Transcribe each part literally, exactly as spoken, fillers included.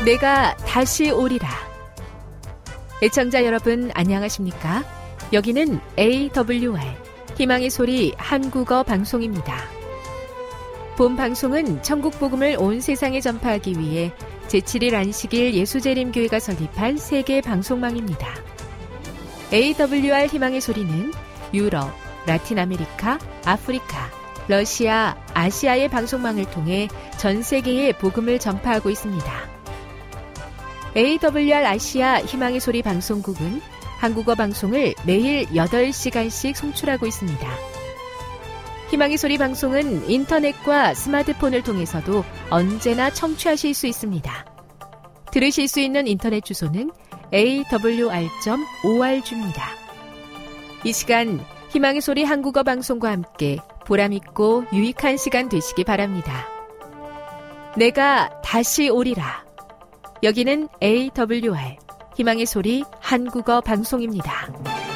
내가 다시 오리라. 애청자 여러분 안녕하십니까? 여기는 에이더블유알 희망의 소리 한국어 방송입니다. 본 방송은 천국 복음을 온 세상에 전파하기 위해 제칠 일 안식일 예수재림교회가 설립한 세계 방송망입니다. 에이더블유알 희망의 소리는 유럽, 라틴 아메리카, 아프리카, 러시아, 아시아의 방송망을 통해 전 세계에 복음을 전파하고 있습니다. 에이더블유알 아시아 희망의 소리 방송국은 한국어 방송을 매일 여덟 시간씩 송출하고 있습니다. 희망의 소리 방송은 인터넷과 스마트폰을 통해서도 언제나 청취하실 수 있습니다. 들으실 수 있는 인터넷 주소는 에이더블유알 닷 오알지입니다. 이 시간 희망의 소리 한국어 방송과 함께 보람있고 유익한 시간 되시기 바랍니다. 내가 다시 오리라. 여기는 에이더블유알 희망의 소리 한국어 방송입니다.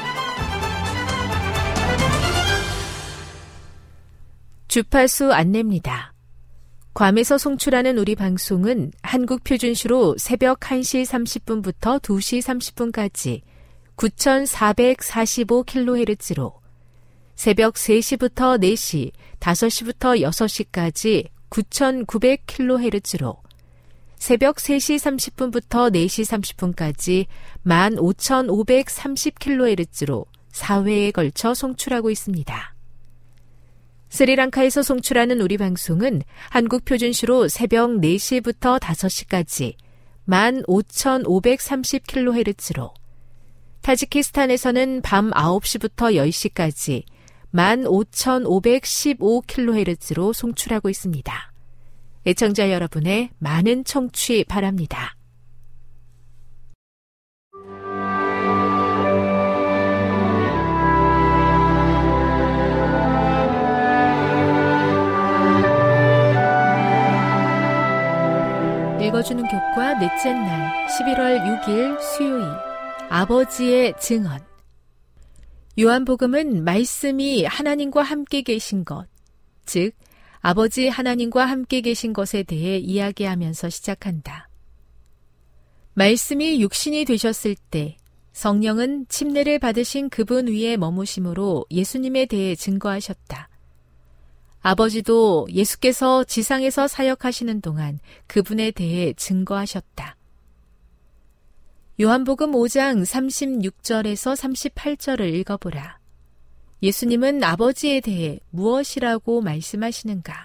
주파수 안내입니다. 괌에서 송출하는 우리 방송은 한국 표준시로 새벽 한 시 삼십 분부터 두 시 삼십 분까지 구천사백사십오 킬로헤르츠로, 새벽 세 시부터 네 시, 다섯 시부터 여섯 시까지 구천구백 킬로헤르츠로, 새벽 세 시 삼십 분부터 네 시 삼십 분까지 만 오천오백삼십 킬로헤르츠로 사 회에 걸쳐 송출하고 있습니다. 스리랑카에서 송출하는 우리 방송은 한국 표준시로 새벽 네 시부터 다섯 시까지 만 오천오백삼십 킬로헤르츠로, 타지키스탄에서는 밤 아홉 시부터 열 시까지 만 오천오백십오 킬로헤르츠로 송출하고 있습니다. 애청자 여러분의 많은 청취 바랍니다. 읽어주는 교과 넷째 날 십일월 육일 수요일, 아버지의 증언. 요한복음은 말씀이 하나님과 함께 계신 것, 즉 아버지 하나님과 함께 계신 것에 대해 이야기하면서 시작한다. 말씀이 육신이 되셨을 때 성령은 침례를 받으신 그분 위에 머무심으로 예수님에 대해 증거하셨다. 아버지도 예수께서 지상에서 사역하시는 동안 그분에 대해 증거하셨다. 요한복음 오 장 삼십육 절에서 삼십팔 절을 읽어보라. 예수님은 아버지에 대해 무엇이라고 말씀하시는가?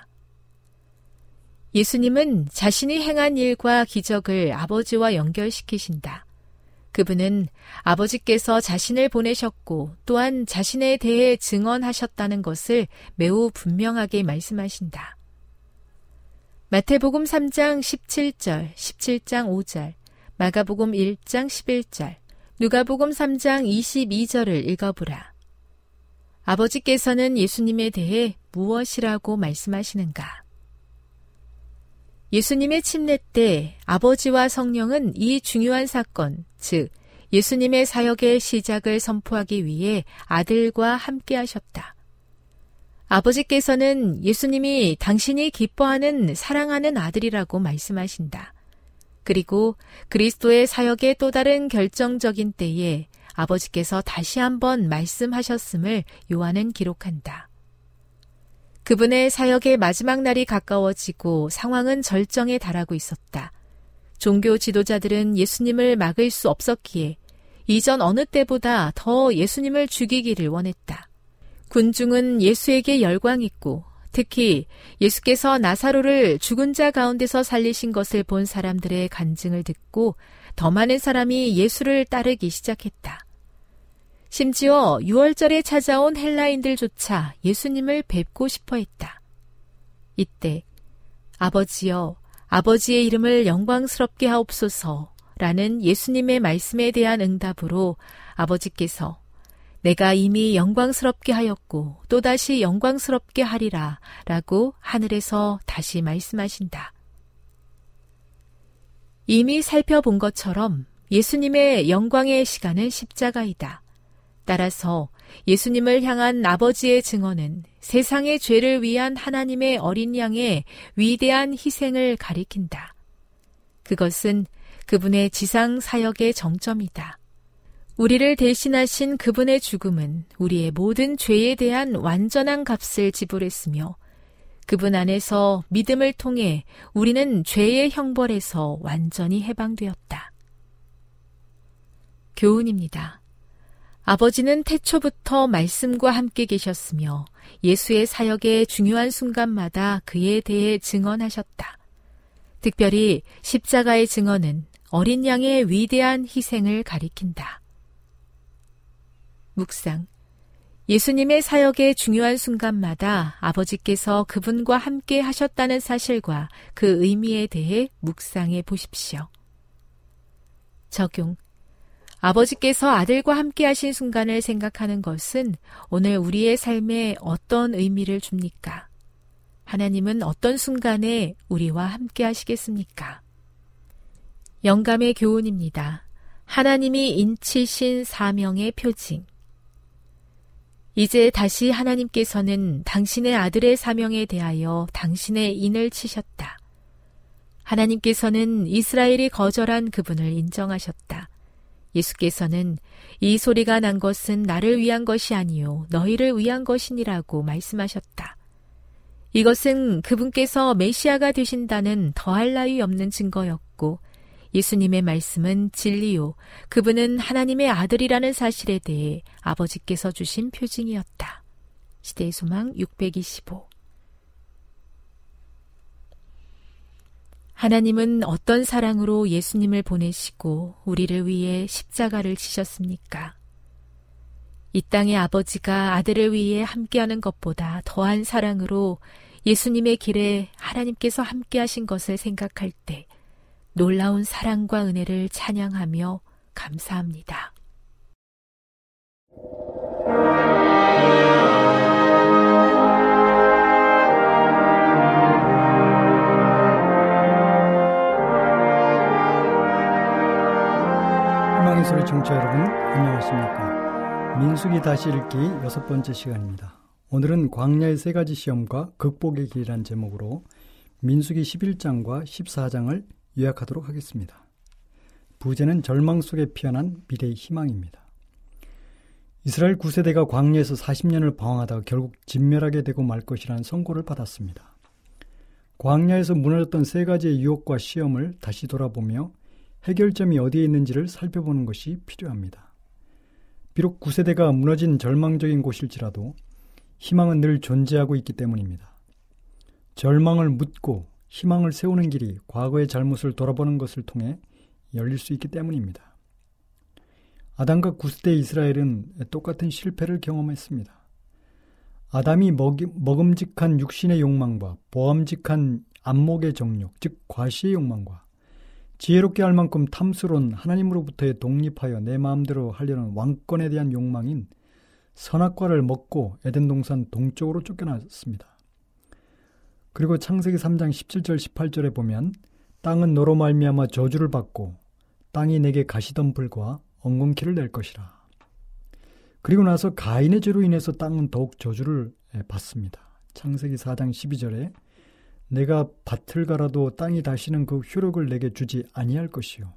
예수님은 자신이 행한 일과 기적을 아버지와 연결시키신다. 그분은 아버지께서 자신을 보내셨고 또한 자신에 대해 증언하셨다는 것을 매우 분명하게 말씀하신다. 마태복음 삼 장 십칠 절, 십칠 장 오 절, 마가복음 일 장 십일 절, 누가복음 삼 장 이십이 절을 읽어보라. 아버지께서는 예수님에 대해 무엇이라고 말씀하시는가? 예수님의 침례 때 아버지와 성령은 이 중요한 사건, 즉 예수님의 사역의 시작을 선포하기 위해 아들과 함께 하셨다. 아버지께서는 예수님이 당신이 기뻐하는 사랑하는 아들이라고 말씀하신다. 그리고 그리스도의 사역의 또 다른 결정적인 때에 아버지께서 다시 한번 말씀하셨음을 요한은 기록한다. 그분의 사역의 마지막 날이 가까워지고 상황은 절정에 달하고 있었다. 종교 지도자들은 예수님을 막을 수 없었기에 이전 어느 때보다 더 예수님을 죽이기를 원했다. 군중은 예수에게 열광했고 특히 예수께서 나사로를 죽은 자 가운데서 살리신 것을 본 사람들의 간증을 듣고 더 많은 사람이 예수를 따르기 시작했다. 심지어 유월절에 찾아온 헬라인들조차 예수님을 뵙고 싶어 했다. 이때 아버지여, 아버지의 이름을 영광스럽게 하옵소서라는 예수님의 말씀에 대한 응답으로 아버지께서 내가 이미 영광스럽게 하였고 또다시 영광스럽게 하리라 라고 하늘에서 다시 말씀하신다. 이미 살펴본 것처럼 예수님의 영광의 시간은 십자가이다. 따라서 예수님을 향한 아버지의 증언은 세상의 죄를 위한 하나님의 어린 양의 위대한 희생을 가리킨다. 그것은 그분의 지상 사역의 정점이다. 우리를 대신하신 그분의 죽음은 우리의 모든 죄에 대한 완전한 값을 지불했으며 그분 안에서 믿음을 통해 우리는 죄의 형벌에서 완전히 해방되었다. 교훈입니다. 아버지는 태초부터 말씀과 함께 계셨으며 예수의 사역의 중요한 순간마다 그에 대해 증언하셨다. 특별히 십자가의 증언은 어린 양의 위대한 희생을 가리킨다. 묵상. 예수님의 사역의 중요한 순간마다 아버지께서 그분과 함께 하셨다는 사실과 그 의미에 대해 묵상해 보십시오. 적용. 아버지께서 아들과 함께 하신 순간을 생각하는 것은 오늘 우리의 삶에 어떤 의미를 줍니까? 하나님은 어떤 순간에 우리와 함께 하시겠습니까? 영감의 교훈입니다. 하나님이 인치신 사명의 표징. 이제 다시 하나님께서는 당신의 아들의 사명에 대하여 당신의 인을 치셨다. 하나님께서는 이스라엘이 거절한 그분을 인정하셨다. 예수께서는 이 소리가 난 것은 나를 위한 것이 아니요 너희를 위한 것이니라고 말씀하셨다. 이것은 그분께서 메시아가 되신다는 더할 나위 없는 증거였고 예수님의 말씀은 진리요 그분은 하나님의 아들이라는 사실에 대해 아버지께서 주신 표징이었다. 시대의 소망 육백이십오. 하나님은 어떤 사랑으로 예수님을 보내시고 우리를 위해 십자가를 지셨습니까? 이 땅의 아버지가 아들을 위해 함께하는 것보다 더한 사랑으로 예수님의 길에 하나님께서 함께하신 것을 생각할 때 놀라운 사랑과 은혜를 찬양하며 감사합니다. 희망의 소리 청취자 여러분, 안녕하십니까? 민수기 다시 읽기 여섯 번째 시간입니다. 오늘은 광야의 세 가지 시험과 극복의 길이라는 제목으로 민수기 십일 장과 십사 장을 요약하도록 하겠습니다. 부제는 절망 속에 피어난 미래의 희망입니다. 이스라엘 구 세대가 광야에서 사십 년을 방황하다가 결국 진멸하게 되고 말 것이라는 선고를 받았습니다. 광야에서 무너졌던 세 가지의 유혹과 시험을 다시 돌아보며 해결점이 어디에 있는지를 살펴보는 것이 필요합니다. 비록 구 세대가 무너진 절망적인 곳일지라도 희망은 늘 존재하고 있기 때문입니다. 절망을 묻고 희망을 세우는 길이 과거의 잘못을 돌아보는 것을 통해 열릴 수 있기 때문입니다. 아담과 구 세대 이스라엘은 똑같은 실패를 경험했습니다. 아담이 먹이, 먹음직한 육신의 욕망과 보암직한 안목의 정욕, 즉 과시의 욕망과 지혜롭게 할 만큼 탐스러운 하나님으로부터의 독립하여 내 마음대로 하려는 왕권에 대한 욕망인 선악과를 먹고 에덴 동산 동쪽으로 쫓겨났습니다. 그리고 창세기 삼 장 십칠 절 십팔 절에 보면 땅은 너로 말미암아 저주를 받고 땅이 내게 가시덤불과 엉겅퀴를 낼 것이라. 그리고 나서 가인의 죄로 인해서 땅은 더욱 저주를 받습니다. 창세기 사 장 십이 절에 내가 밭을 갈아도 땅이 다시는 그 효력을 내게 주지 아니할 것이요.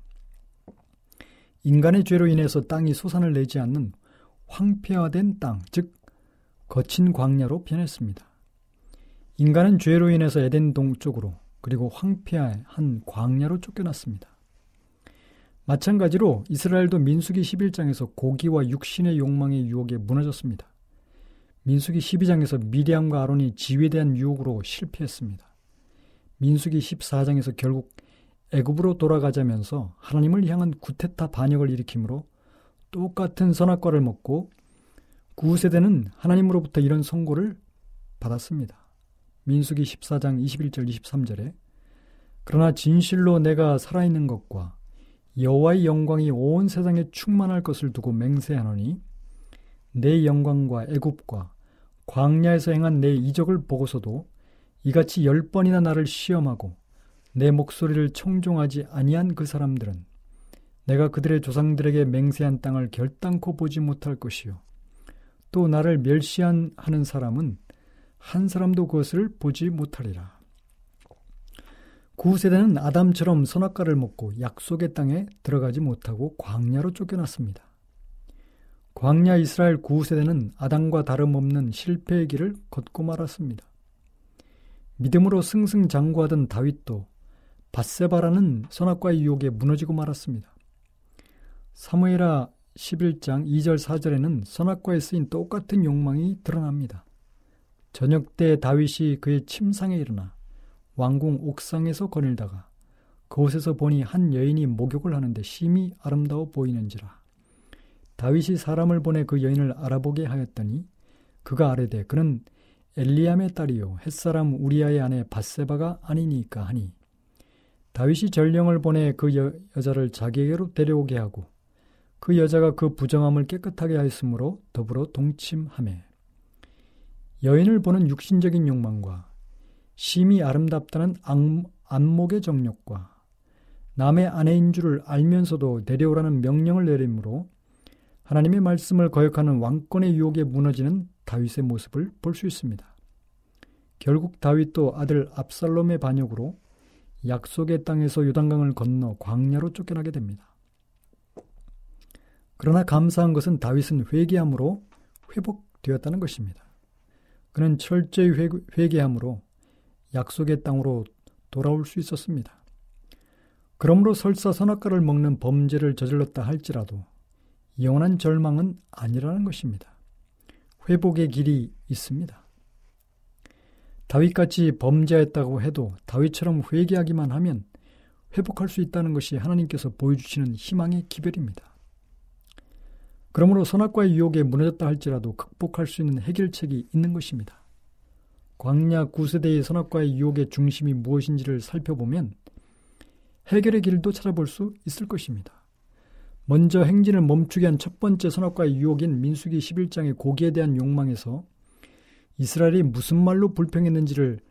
인간의 죄로 인해서 땅이 소산을 내지 않는 황폐화된 땅, 즉 거친 광야로 변했습니다. 인간은 죄로 인해서 에덴 동쪽으로 그리고 황폐한 광야로 쫓겨났습니다. 마찬가지로 이스라엘도 민수기 십일 장에서 고기와 육신의 욕망의 유혹에 무너졌습니다. 민수기 십이 장에서 미리암과 아론이 지위에 대한 유혹으로 실패했습니다. 민수기 십사 장에서 결국 애굽으로 돌아가자면서 하나님을 향한 구테타 반역을 일으키므로 똑같은 선악과를 먹고 구 세대는 하나님으로부터 이런 선고를 받았습니다. 민수기 십사 장 이십일 절 이십삼 절에 그러나 진실로 내가 살아있는 것과 여호와의 영광이 온 세상에 충만할 것을 두고 맹세하노니 내 영광과 애굽과 광야에서 행한 내 이적을 보고서도 이같이 열 번이나 나를 시험하고 내 목소리를 청종하지 아니한 그 사람들은 내가 그들의 조상들에게 맹세한 땅을 결단코 보지 못할 것이요 또 나를 멸시하는 사람은 한 사람도 그것을 보지 못하리라. 구세대는 아담처럼 선악과를 먹고 약속의 땅에 들어가지 못하고 광야로 쫓겨났습니다. 광야 이스라엘 구세대는 아담과 다름없는 실패의 길을 걷고 말았습니다. 믿음으로 승승장구하던 다윗도 밧세바라는 선악과의 유혹에 무너지고 말았습니다. 사무엘하 십일 장 이 절 사 절에는 선악과에 쓰인 똑같은 욕망이 드러납니다. 저녁 때 다윗이 그의 침상에 일어나 왕궁 옥상에서 거닐다가 그곳에서 보니 한 여인이 목욕을 하는데 심히 아름다워 보이는지라. 다윗이 사람을 보내 그 여인을 알아보게 하였더니 그가 아뢰되 그는 엘리암의 딸이요 햇사람 우리아의 아내 밧세바가 아니니까 하니 다윗이 전령을 보내 그 여, 여자를 자기에게로 데려오게 하고 그 여자가 그 부정함을 깨끗하게 하였으므로 더불어 동침하매 여인을 보는 육신적인 욕망과 심히 아름답다는 안목의 정욕과 남의 아내인 줄을 알면서도 데려오라는 명령을 내림으로 하나님의 말씀을 거역하는 왕권의 유혹에 무너지는 다윗의 모습을 볼 수 있습니다. 결국 다윗도 아들 압살롬의 반역으로 약속의 땅에서 요단강을 건너 광야로 쫓겨나게 됩니다. 그러나 감사한 것은 다윗은 회개함으로 회복되었다는 것입니다. 그는 철저히 회개함으로 약속의 땅으로 돌아올 수 있었습니다. 그러므로 설사 선악과를 먹는 범죄를 저질렀다 할지라도 영원한 절망은 아니라는 것입니다. 회복의 길이 있습니다. 다윗같이 범죄했다고 해도 다윗처럼 회개하기만 하면 회복할 수 있다는 것이 하나님께서 보여주시는 희망의 기별입니다. 그러므로 선악과의 유혹에 무너졌다 할지라도 극복할 수 있는 해결책이 있는 것입니다. 광야 구세대의 선악과의 유혹의 중심이 무엇인지를 살펴보면 해결의 길도 찾아볼 수 있을 것입니다. 먼저 행진을 멈추게 한 첫 번째 선악과의 유혹인 민수기 십일 장의 고기에 대한 욕망에서 이스라엘이 무슨 말로 불평했는지를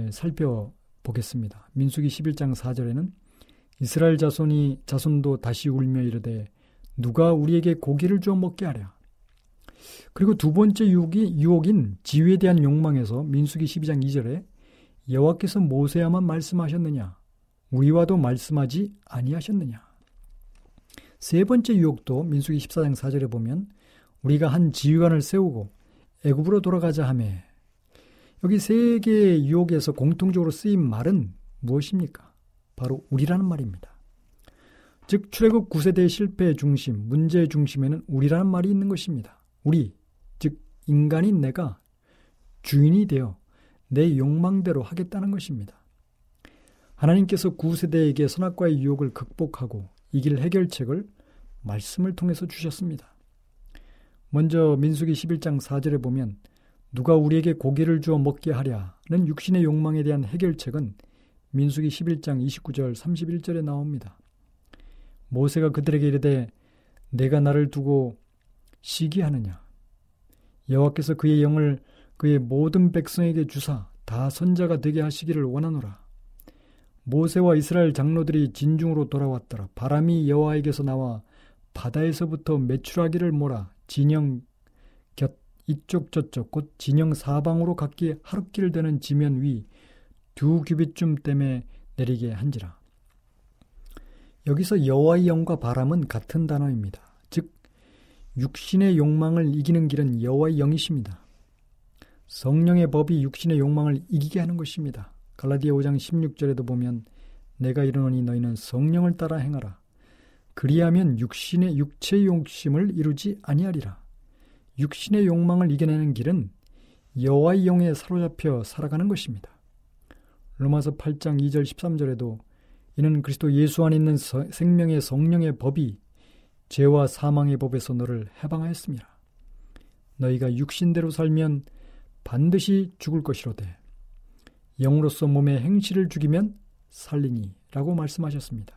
살펴보겠습니다. 민수기 십일 장 사 절에는 이스라엘 자손이 자손도 다시 울며 이르되 누가 우리에게 고기를 주어 먹게 하랴. 그리고 두 번째 유혹이, 유혹인 지위에 대한 욕망에서 민수기 십이 장 이 절에 여호와께서 모세야만 말씀하셨느냐 우리와도 말씀하지 아니하셨느냐. 세 번째 유혹도 민수기 십사 장 사 절에 보면 우리가 한 지휘관을 세우고 애굽으로 돌아가자 하매 여기 세 개의 유혹에서 공통적으로 쓰인 말은 무엇입니까? 바로 우리라는 말입니다. 즉 출애굽 구세대의 실패의 중심, 문제의 중심에는 우리라는 말이 있는 것입니다. 우리, 즉 인간인 내가 주인이 되어 내 욕망대로 하겠다는 것입니다. 하나님께서 구세대에게 선악과의 유혹을 극복하고 이길 해결책을 말씀을 통해서 주셨습니다. 먼저 민수기 십일 장 사 절에 보면 누가 우리에게 고기를 주어 먹게 하랴는 육신의 욕망에 대한 해결책은 민수기 십일 장 이십구 절 삼십일 절에 나옵니다. 모세가 그들에게 이르되 내가 나를 두고 시기하느냐 여호와께서 그의 영을 그의 모든 백성에게 주사 다 선자가 되게 하시기를 원하노라. 모세와 이스라엘 장로들이 진중으로 돌아왔더라. 바람이 여호와에게서 나와 바다에서부터 메추라기를 몰아 진영 곁 이쪽 저쪽 곧 진영 사방으로 각기 하룻길 되는 지면 위 두 규빗쯤 댐에 내리게 한지라. 여기서 여호와의 영과 바람은 같은 단어입니다. 즉 육신의 욕망을 이기는 길은 여호와의 영이십니다. 성령의 법이 육신의 욕망을 이기게 하는 것입니다. 갈라디아 오 장 십육 절에도 보면 내가 이르노니 너희는 성령을 따라 행하라. 그리하면 육신의 육체의 욕심을 이루지 아니하리라. 육신의 욕망을 이겨내는 길은 여호와의 영에 사로잡혀 살아가는 것입니다. 로마서 팔 장 이 절 십삼 절에도 이는 그리스도 예수 안에 있는 서, 생명의 성령의 법이 죄와 사망의 법에서 너를 해방하였습니다. 너희가 육신대로 살면 반드시 죽을 것이로되 영으로서 몸의 행실을 죽이면 살리니 라고 말씀하셨습니다.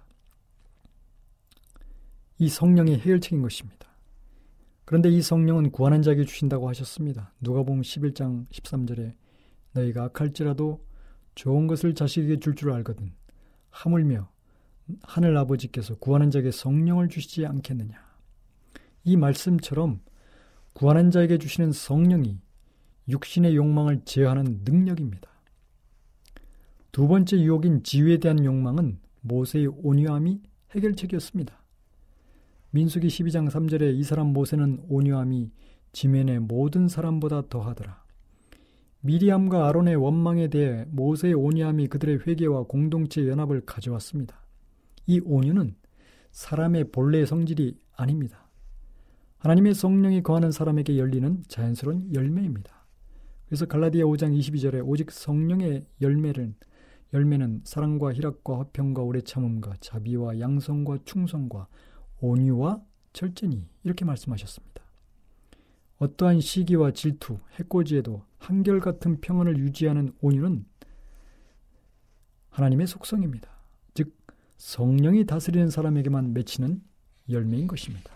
이 성령의 해결책인 것입니다. 그런데 이 성령은 구하는 자에게 주신다고 하셨습니다. 누가복음 십일 장 십삼 절에 너희가 악할지라도 좋은 것을 자식에게 줄 줄 알거든 하물며 하늘 아버지께서 구하는 자에게 성령을 주시지 않겠느냐. 이 말씀처럼 구하는 자에게 주시는 성령이 육신의 욕망을 제어하는 능력입니다. 두 번째 유혹인 지위에 대한 욕망은 모세의 온유함이 해결책이었습니다. 민수기 십이 장 삼 절에 이 사람 모세는 온유함이 지면의 모든 사람보다 더하더라. 미리암과 아론의 원망에 대해 모세의 온유함이 그들의 회개와 공동체 연합을 가져왔습니다. 이 온유는 사람의 본래의 성질이 아닙니다. 하나님의 성령이 거하는 사람에게 열리는 자연스러운 열매입니다. 그래서 갈라디아 오 장 이십이 절에 오직 성령의 열매는 열매는 사랑과 희락과 화평과 오래 참음과 자비와 양성과 충성과 온유와 절제니 이렇게 말씀하셨습니다. 어떠한 시기와 질투, 해코지에도 한결같은 평안을 유지하는 온유는 하나님의 속성입니다. 즉 성령이 다스리는 사람에게만 맺히는 열매인 것입니다.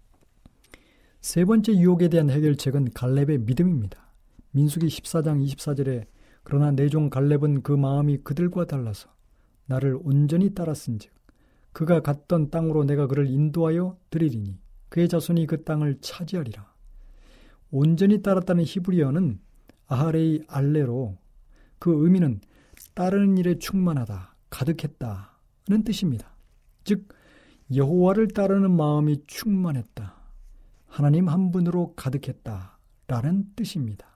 세 번째 유혹에 대한 해결책은 갈렙의 믿음입니다. 민수기 십사 장 이십사 절에 그러나 내 종 갈렙은 그 마음이 그들과 달라서 나를 온전히 따랐은즉 그가 갔던 땅으로 내가 그를 인도하여 드리리니 그의 자손이 그 땅을 차지하리라. 온전히 따랐다는 히브리어는 아하레이 알레로, 그 의미는 따르는 일에 충만하다, 가득했다는 뜻입니다. 즉 여호와를 따르는 마음이 충만했다, 하나님 한 분으로 가득했다라는 뜻입니다.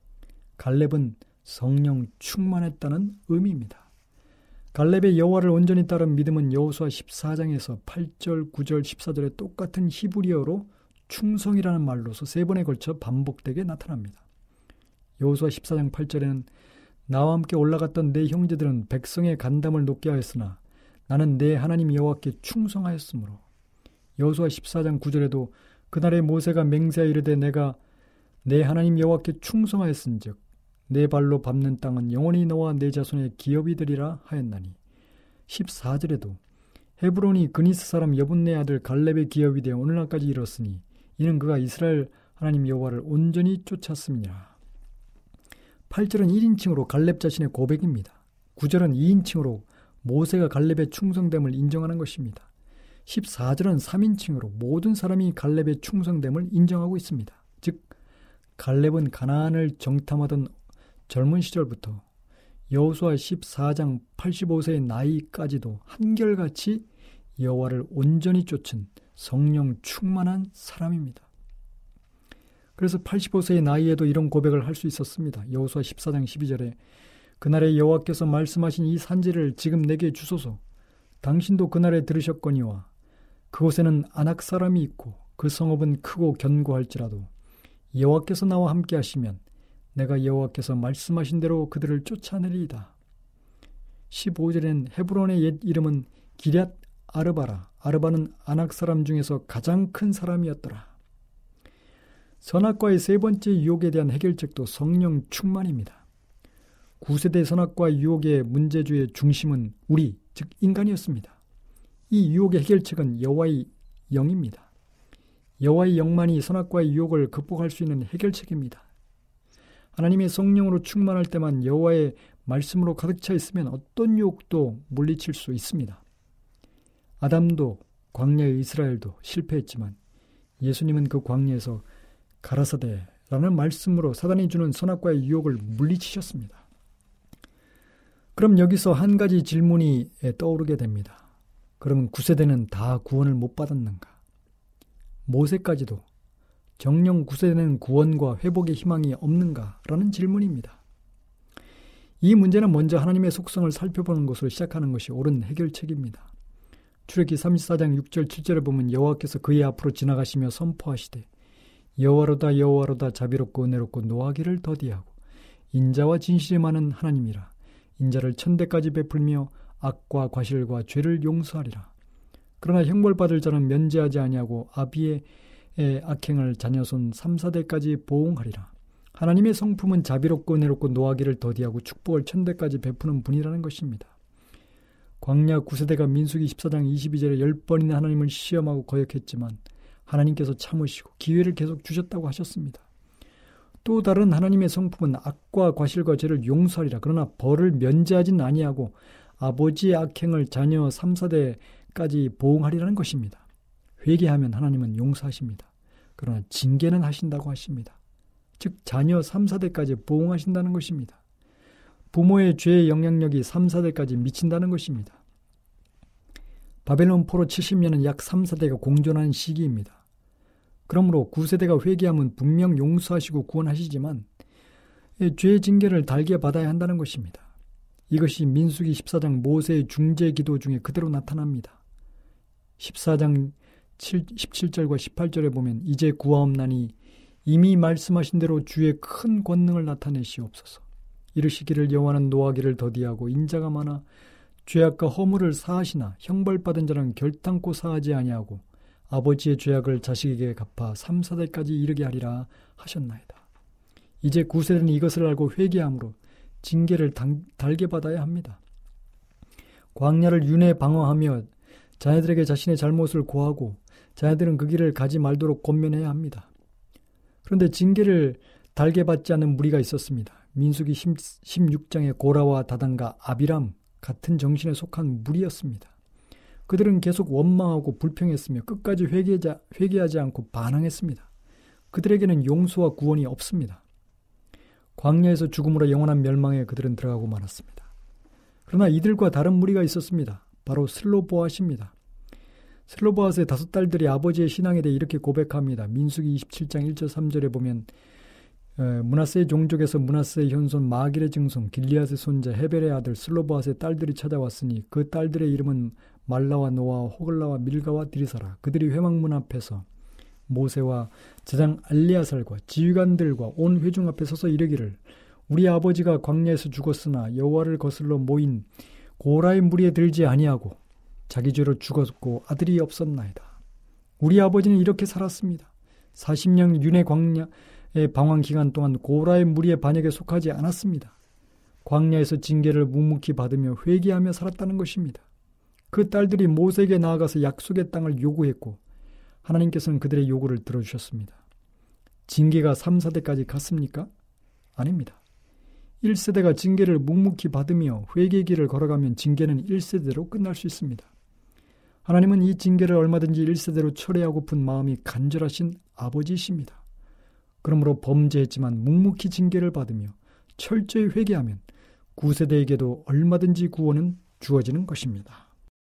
갈렙은 성령 충만했다는 의미입니다. 갈렙의 여호와를 온전히 따른 믿음은 여호수아 십사 장에서 팔 절, 구 절, 십사 절에 똑같은 히브리어로 충성이라는 말로서 세 번에 걸쳐 반복되게 나타납니다. 여호수아 십사 장 팔 절에는 나와 함께 올라갔던 내 형제들은 백성의 간담을 높게 하였으나 나는 내 하나님 여호와께 충성하였으므로, 여호수아 십사 장 구 절에도 그날에 모세가 맹세하여 이르되 내가 내 하나님 여호와께 충성하였은즉 내 발로 밟는 땅은 영원히 너와 내 자손의 기업이 되리라 하였나니, 십사 절에도 헤브론이 그니스 사람 여분네 아들 갈렙의 기업이 되어 오늘날까지 이뤘으니 이는 그가 이스라엘 하나님 여호와를 온전히 쫓았음이니라. 팔 절은 일 인칭으로 갈렙 자신의 고백입니다. 구 절은 이 인칭으로 모세가 갈렙의 충성됨을 인정하는 것입니다. 십사 절은 삼 인칭으로 모든 사람이 갈렙의 충성됨을 인정하고 있습니다. 즉 갈렙은 가나안을 정탐하던 젊은 시절부터 여호수아 십사 장 팔십오 세의 나이까지도 한결같이 여호와를 온전히 쫓은 성령 충만한 사람입니다. 그래서 팔십오 세의 나이에도 이런 고백을 할 수 있었습니다. 여호수아 십사 장 십이 절에 그날에 여호와께서 말씀하신 이 산지를 지금 내게 주소서. 당신도 그날에 들으셨거니와 그곳에는 아낙 사람이 있고 그 성읍은 크고 견고할지라도 여호와께서 나와 함께 하시면 내가 여호와께서 말씀하신 대로 그들을 쫓아내리이다. 십오 절엔 헤브론의 옛 이름은 기럇 아르바라. 아르바는 아낙 사람 중에서 가장 큰 사람이었더라. 선악과의 세 번째 유혹에 대한 해결책도 성령 충만입니다. 구 세대 선악과 유혹의 문제주의 중심은 우리, 즉 인간이었습니다. 이 유혹의 해결책은 여호와의 영입니다. 여호와의 영만이 선악과의 유혹을 극복할 수 있는 해결책입니다. 하나님의 성령으로 충만할 때만 여호와의 말씀으로 가득 차 있으면 어떤 유혹도 물리칠 수 있습니다. 아담도 광야의 이스라엘도 실패했지만 예수님은 그 광야에서 가라사대라는 말씀으로 사단이 주는 선악과의 유혹을 물리치셨습니다. 그럼 여기서 한 가지 질문이 떠오르게 됩니다. 그러면 구 세대는 다 구원을 못 받았는가? 모세까지도 정령 구 세대는 구원과 회복의 희망이 없는가? 라는 질문입니다. 이 문제는 먼저 하나님의 속성을 살펴보는 것으로 시작하는 것이 옳은 해결책입니다. 출애굽기 삼십사 장 육 절 칠 절에 보면 여호와께서 그의 앞으로 지나가시며 선포하시되 여호와로다 여호와로다 자비롭고 은혜롭고 노하기를 더디하고 인자와 진실이 많은 하나님이라. 인자를 천대까지 베풀며 악과 과실과 죄를 용서하리라. 그러나 형벌받을 자는 면제하지 아니하고 아비의 악행을 자녀손 삼, 사대까지 보응하리라. 하나님의 성품은 자비롭고 은혜롭고 노하기를 더디하고 축복을 천대까지 베푸는 분이라는 것입니다. 광야 구 세대가 민수기 십사 장 이십이 절에 열 번이나 하나님을 시험하고 거역했지만 하나님께서 참으시고 기회를 계속 주셨다고 하셨습니다. 또 다른 하나님의 성품은 악과 과실과 죄를 용서하리라. 그러나 벌을 면제하진 아니하고 아버지의 악행을 자녀 삼, 사대까지 보응하리라는 것입니다. 회개하면 하나님은 용서하십니다. 그러나 징계는 하신다고 하십니다. 즉 자녀 삼, 사대까지 보응하신다는 것입니다. 부모의 죄의 영향력이 삼, 사대까지 미친다는 것입니다. 바벨론 포로 칠십 년은 약 삼, 사대가 공존하는 시기입니다. 그러므로 구 세대가 회개하면 분명 용서하시고 구원하시지만 죄의 징계를 달게 받아야 한다는 것입니다. 이것이 민수기 십사 장 모세의 중재 기도 중에 그대로 나타납니다. 십사 장 십칠 절과 십팔 절에 보면 이제 구하옵나니 이미 말씀하신 대로 주의 큰 권능을 나타내시옵소서. 이르시기를 여호와는 노하기를 더디하고 인자가 많아 죄악과 허물을 사하시나 형벌받은 자는 결탄코 사하지 아니하고 아버지의 죄악을 자식에게 갚아 삼, 사대까지 이르게 하리라 하셨나이다. 이제 구 세대는 이것을 알고 회개함으로 징계를 당, 달게 받아야 합니다. 광야를 윤회 방어하며 자녀들에게 자신의 잘못을 고하고 자녀들은 그 길을 가지 말도록 권면해야 합니다. 그런데 징계를 달게 받지 않는 무리가 있었습니다. 민수기 십육 장의 고라와 다단과 아비람 같은 정신에 속한 무리였습니다. 그들은 계속 원망하고 불평했으며 끝까지 회개하지, 회개하지 않고 반항했습니다. 그들에게는 용서와 구원이 없습니다. 광야에서 죽음으로 영원한 멸망에 그들은 들어가고 말았습니다. 그러나 이들과 다른 무리가 있었습니다. 바로 슬로보앗입니다. 슬로보앗의 다섯 딸들이 아버지의 신앙에 대해 이렇게 고백합니다. 민수기 이십칠 장 일 절 삼 절에 보면 므낫세의 종족에서 므낫세의 현손 마길의 증손 길리앗의 손자 헤벨의 아들 슬로보앗의 딸들이 찾아왔으니 그 딸들의 이름은 말라와 노아와 호글라와 밀가와 디리사라. 그들이 회막문 앞에서 모세와 제장 알리아살과 지휘관들과 온 회중 앞에 서서 이르기를 우리 아버지가 광야에서 죽었으나 여호와를 거슬러 모인 고라의 무리에 들지 아니하고 자기 죄로 죽었고 아들이 없었나이다. 우리 아버지는 이렇게 살았습니다. 사십 년 윤회 광야의 방황 기간 동안 고라의 무리의 반역에 속하지 않았습니다. 광야에서 징계를 묵묵히 받으며 회개하며 살았다는 것입니다. 그 딸들이 모세에게 나아가서 약속의 땅을 요구했고 하나님께서는 그들의 요구를 들어주셨습니다. 징계가 삼, 사대까지 갔습니까? 아닙니다. 일 세대가 징계를 묵묵히 받으며 회개의 길을 걸어가면 징계는 일 세대로 끝날 수 있습니다. 하나님은 이 징계를 얼마든지 일 세대로 철회하고픈 마음이 간절하신 아버지이십니다. 그러므로 범죄했지만 묵묵히 징계를 받으며 철저히 회개하면 구 세대에게도 얼마든지 구원은 주어지는 것입니다.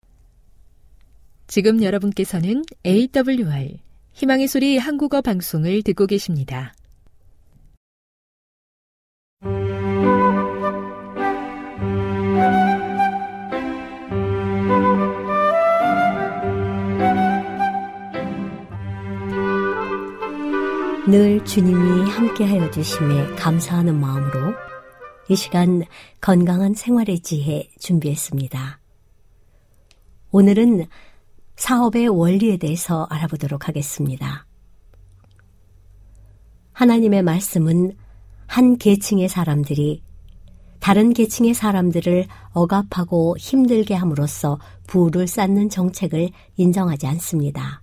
지금 여러분께서는 에이더블유알 희망의 소리 한국어 방송을 듣고 계십니다. 늘 주님이 함께하여 주심에 감사하는 마음으로 이 시간 건강한 생활의 지혜 준비했습니다. 오늘은 사업의 원리에 대해서 알아보도록 하겠습니다. 하나님의 말씀은 한 계층의 사람들이 다른 계층의 사람들을 억압하고 힘들게 함으로써 부를 쌓는 정책을 인정하지 않습니다.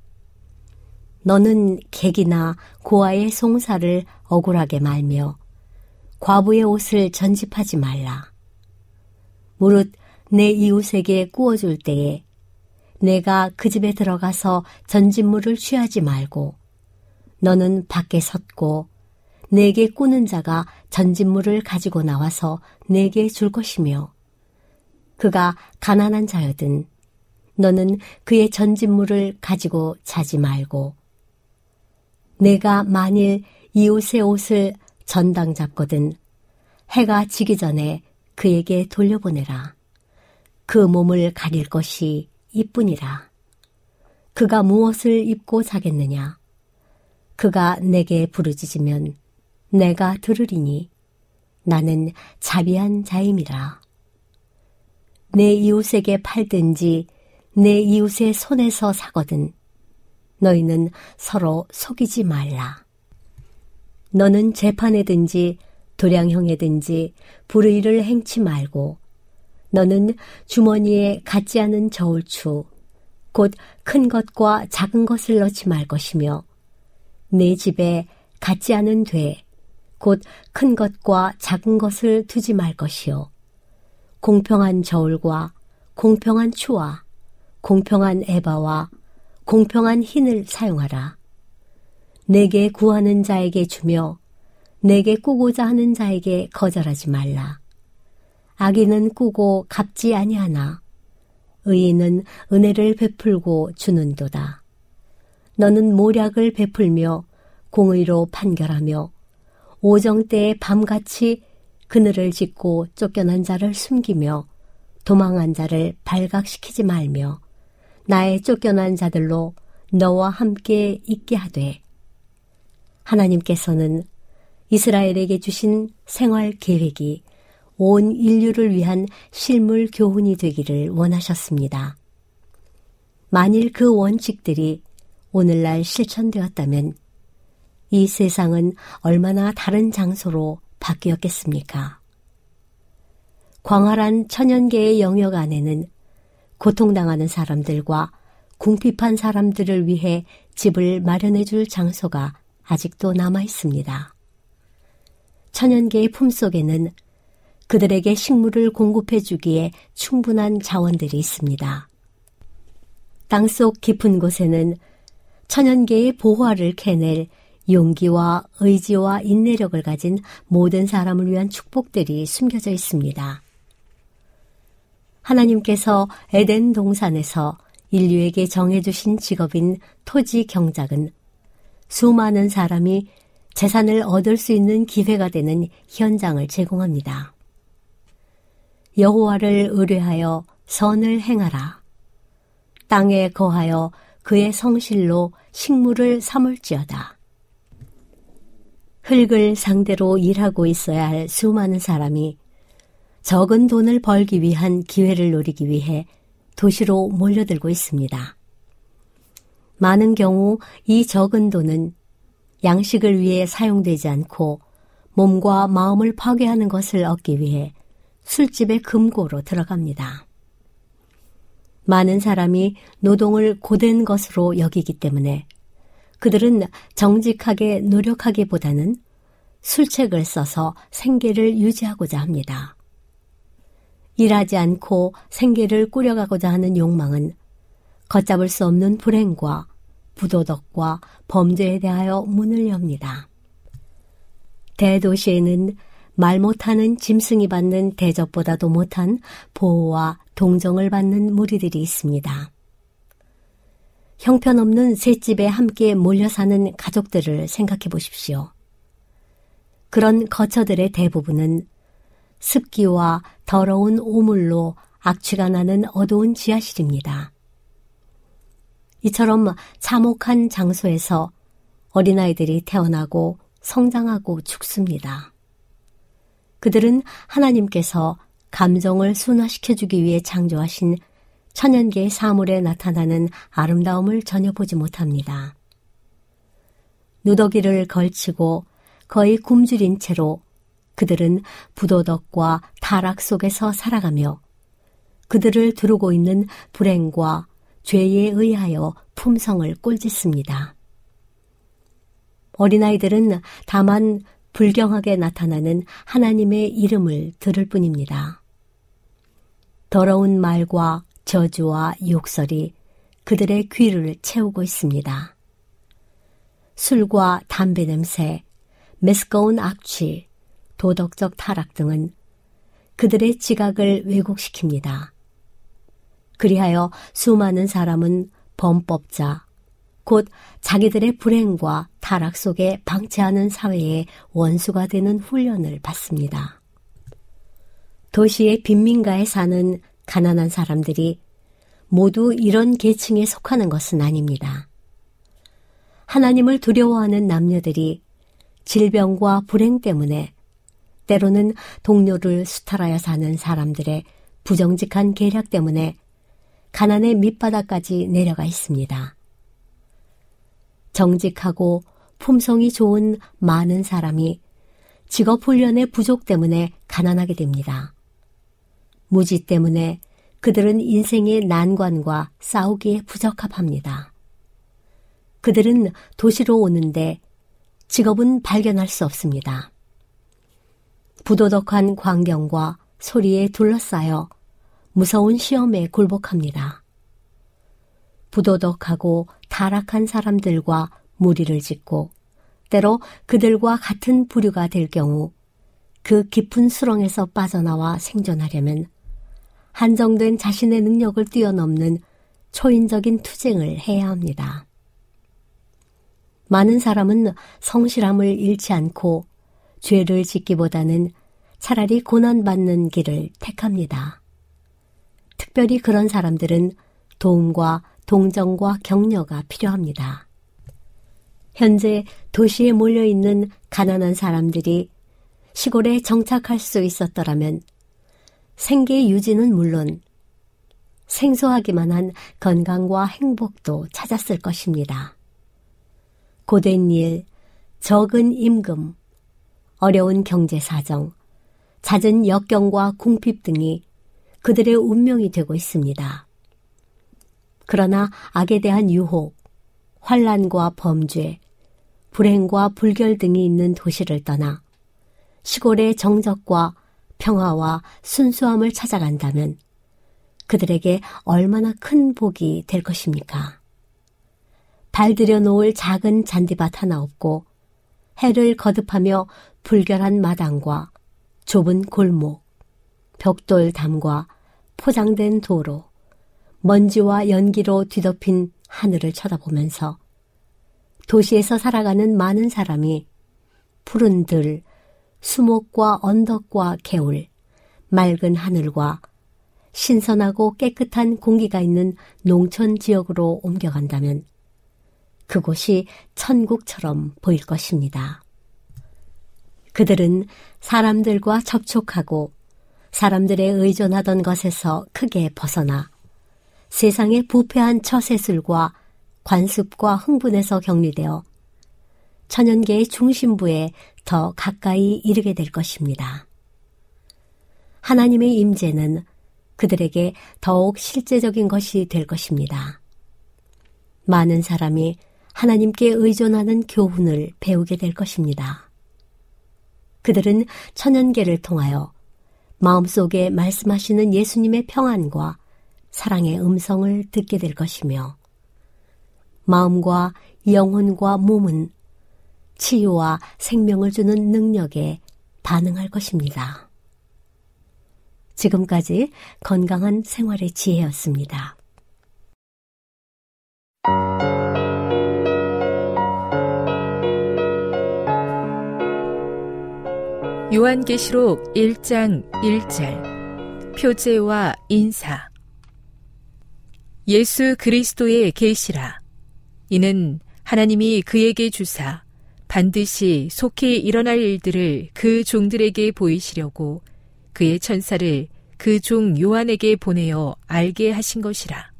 너는 객이나 고아의 송사를 억울하게 말며 과부의 옷을 전집하지 말라. 무릇 내 이웃에게 구워줄 때에 내가 그 집에 들어가서 전집물을 취하지 말고 너는 밖에 섰고 내게 꾸는 자가 전집물을 가지고 나와서 내게 줄 것이며 그가 가난한 자여든 너는 그의 전집물을 가지고 자지 말고 내가 만일 이웃의 옷을 전당 잡거든 해가 지기 전에 그에게 돌려보내라. 그 몸을 가릴 것이 이뿐이라. 그가 무엇을 입고 자겠느냐? 그가 내게 부르짖으면 내가 들으리니 나는 자비한 자임이라. 내 이웃에게 팔든지 내 이웃의 손에서 사거든 너희는 서로 속이지 말라. 너는 재판에든지 도량형에든지 불의를 행치 말고 너는 주머니에 같지 않은 저울추 곧 큰 것과 작은 것을 넣지 말 것이며 내 집에 같지 않은 돼 곧 큰 것과 작은 것을 두지 말 것이요 공평한 저울과 공평한 추와 공평한 에바와 공평한 흰을 사용하라. 내게 구하는 자에게 주며 내게 꾸고자 하는 자에게 거절하지 말라. 악인은 꾸고 갚지 아니하나 의인은 은혜를 베풀고 주는도다. 너는 모략을 베풀며 공의로 판결하며 오정 때에 밤같이 그늘을 짓고 쫓겨난 자를 숨기며 도망한 자를 발각시키지 말며 나의 쫓겨난 자들로 너와 함께 있게 하되, 하나님께서는 이스라엘에게 주신 생활 계획이 온 인류를 위한 실물 교훈이 되기를 원하셨습니다. 만일 그 원칙들이 오늘날 실천되었다면 이 세상은 얼마나 다른 장소로 바뀌었겠습니까? 광활한 천연계의 영역 안에는 고통당하는 사람들과 궁핍한 사람들을 위해 집을 마련해 줄 장소가 아직도 남아 있습니다. 천연계의 품속에는 그들에게 식물을 공급해 주기에 충분한 자원들이 있습니다. 땅속 깊은 곳에는 천연계의 보화를 캐낼 용기와 의지와 인내력을 가진 모든 사람을 위한 축복들이 숨겨져 있습니다. 하나님께서 에덴 동산에서 인류에게 정해주신 직업인 토지 경작은 수많은 사람이 재산을 얻을 수 있는 기회가 되는 현장을 제공합니다. 여호와를 의뢰하여 선을 행하라. 땅에 거하여 그의 성실로 식물을 삼을지어다. 흙을 상대로 일하고 있어야 할 수많은 사람이 적은 돈을 벌기 위한 기회를 노리기 위해 도시로 몰려들고 있습니다. 많은 경우 이 적은 돈은 양식을 위해 사용되지 않고 몸과 마음을 파괴하는 것을 얻기 위해 술집의 금고로 들어갑니다. 많은 사람이 노동을 고된 것으로 여기기 때문에 그들은 정직하게 노력하기보다는 술책을 써서 생계를 유지하고자 합니다. 일하지 않고 생계를 꾸려가고자 하는 욕망은 걷잡을 수 없는 불행과 부도덕과 범죄에 대하여 문을 엽니다. 대도시에는 말 못하는 짐승이 받는 대접보다도 못한 보호와 동정을 받는 무리들이 있습니다. 형편없는 셋집에 함께 몰려 사는 가족들을 생각해 보십시오. 그런 거처들의 대부분은 습기와 더러운 오물로 악취가 나는 어두운 지하실입니다. 이처럼 참혹한 장소에서 어린아이들이 태어나고 성장하고 죽습니다. 그들은 하나님께서 감정을 순화시켜주기 위해 창조하신 천연계의 사물에 나타나는 아름다움을 전혀 보지 못합니다. 누더기를 걸치고 거의 굶주린 채로 그들은 부도덕과 타락 속에서 살아가며 그들을 두르고 있는 불행과 죄에 의하여 품성을 꼴짓습니다. 어린아이들은 다만 불경하게 나타나는 하나님의 이름을 들을 뿐입니다. 더러운 말과 저주와 욕설이 그들의 귀를 채우고 있습니다. 술과 담배 냄새, 메스꺼운 악취, 도덕적 타락 등은 그들의 지각을 왜곡시킵니다. 그리하여 수많은 사람은 범법자, 곧 자기들의 불행과 타락 속에 방치하는 사회의 원수가 되는 훈련을 받습니다. 도시의 빈민가에 사는 가난한 사람들이 모두 이런 계층에 속하는 것은 아닙니다. 하나님을 두려워하는 남녀들이 질병과 불행 때문에 때로는 동료를 수탈하여 사는 사람들의 부정직한 계략 때문에 가난의 밑바닥까지 내려가 있습니다. 정직하고 품성이 좋은 많은 사람이 직업훈련의 부족 때문에 가난하게 됩니다. 무지 때문에 그들은 인생의 난관과 싸우기에 부적합합니다. 그들은 도시로 오는데 직업은 발견할 수 없습니다. 부도덕한 광경과 소리에 둘러싸여 무서운 시험에 굴복합니다. 부도덕하고 타락한 사람들과 무리를 짓고 때로 그들과 같은 부류가 될 경우 그 깊은 수렁에서 빠져나와 생존하려면 한정된 자신의 능력을 뛰어넘는 초인적인 투쟁을 해야 합니다. 많은 사람은 성실함을 잃지 않고 죄를 짓기보다는 차라리 고난받는 길을 택합니다. 특별히 그런 사람들은 도움과 동정과 격려가 필요합니다. 현재 도시에 몰려있는 가난한 사람들이 시골에 정착할 수 있었더라면 생계 유지는 물론 생소하기만 한 건강과 행복도 찾았을 것입니다. 고된 일, 적은 임금, 어려운 경제 사정, 잦은 역경과 궁핍 등이 그들의 운명이 되고 있습니다. 그러나 악에 대한 유혹, 환난과 범죄, 불행과 불결 등이 있는 도시를 떠나 시골의 정적과 평화와 순수함을 찾아간다면 그들에게 얼마나 큰 복이 될 것입니까? 발들여 놓을 작은 잔디밭 하나 없고 해를 거듭하며 불결한 마당과 좁은 골목, 벽돌 담과 포장된 도로, 먼지와 연기로 뒤덮인 하늘을 쳐다보면서 도시에서 살아가는 많은 사람이 푸른 들, 수목과 언덕과 개울, 맑은 하늘과 신선하고 깨끗한 공기가 있는 농촌 지역으로 옮겨간다면 그곳이 천국처럼 보일 것입니다. 그들은 사람들과 접촉하고 사람들에 의존하던 것에서 크게 벗어나 세상의 부패한 처세술과 관습과 흥분에서 격리되어 천연계의 중심부에 더 가까이 이르게 될 것입니다. 하나님의 임재는 그들에게 더욱 실제적인 것이 될 것입니다. 많은 사람이 하나님께 의존하는 교훈을 배우게 될 것입니다. 그들은 천연계를 통하여 마음속에 말씀하시는 예수님의 평안과 사랑의 음성을 듣게 될 것이며 마음과 영혼과 몸은 치유와 생명을 주는 능력에 반응할 것입니다. 지금까지 건강한 생활의 지혜였습니다. 요한계시록 일 장 일 절 표제와 인사. 예수 그리스도의 계시라. 이는 하나님이 그에게 주사 반드시 속히 일어날 일들을 그 종들에게 보이시려고 그의 천사를 그 종 요한에게 보내어 알게 하신 것이라.